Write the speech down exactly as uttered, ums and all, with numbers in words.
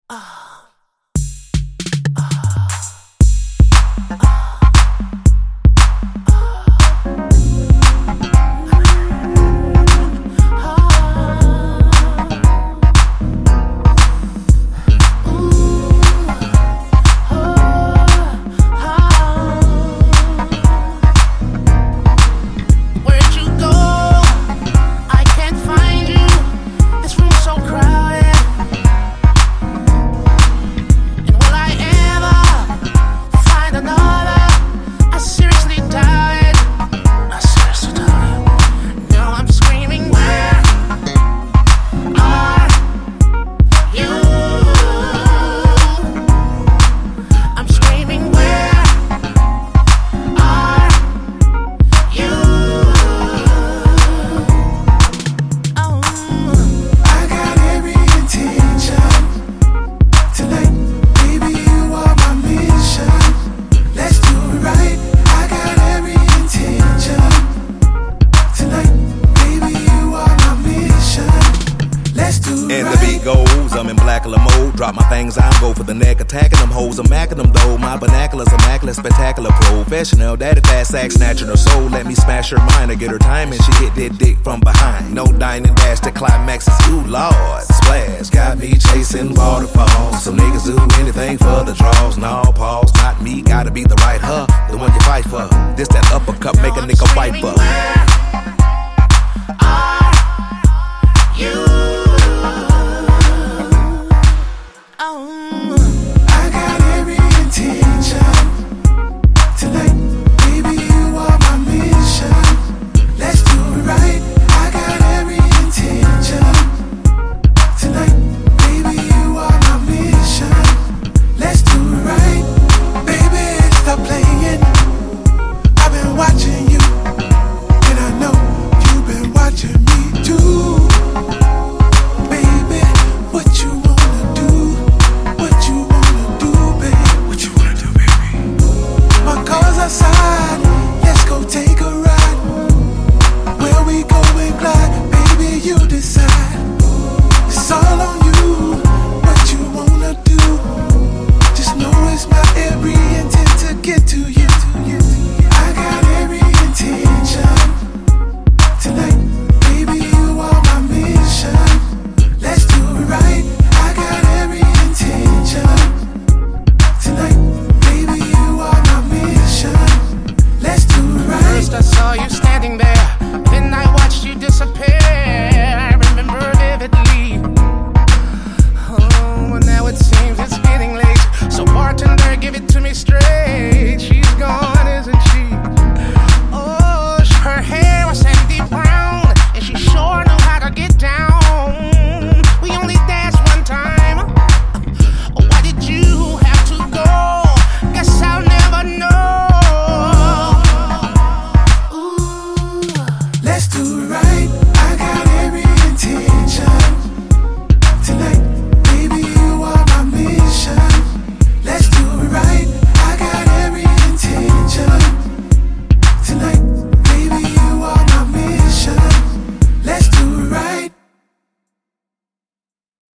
And the beat goes, I'm in blackula mode. Drop my things, I'm go for the neck. Attacking them hoes, I'm macking them though. My binoculars immaculate, spectacular, professional. Daddy fast sack, snatching her soul. Let me smash her mind or get her time. And she hit that dick from behind. No dining dash, the climax is ooh lord. Splash, got me chasing waterfalls. Some niggas do anything for the draws. No pause, not me, gotta be the right her. The one you fight for. This that uppercut, make a nigga fight for.